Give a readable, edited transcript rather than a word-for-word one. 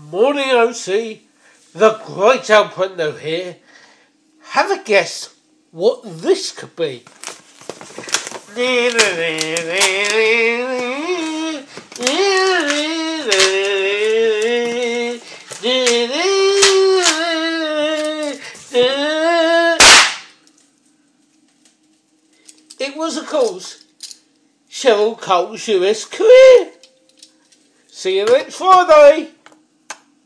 Morning, OC. The great Alquendo here. Have a guess what this could be. It was, of course, Cheryl Cole's US career. See you next Friday.